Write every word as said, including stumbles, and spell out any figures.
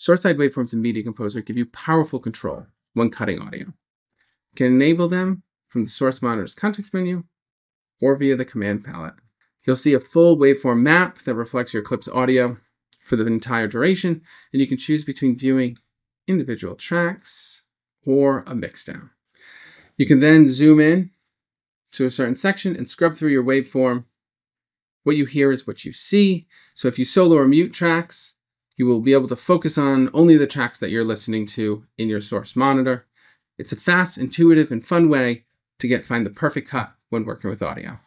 Source-side waveforms in Media Composer give you powerful control when cutting audio. You can enable them from the Source Monitor's context menu or via the command palette. You'll see a full waveform map that reflects your clip's audio for the entire duration, and you can choose between viewing individual tracks or a mixdown. You can then zoom in to a certain section and scrub through your waveform. What you hear is what you see. So if you solo or mute tracks, you will be able to focus on only the tracks that you're listening to in your source monitor. It's a fast, intuitive, and fun way to get find the perfect cut when working with audio.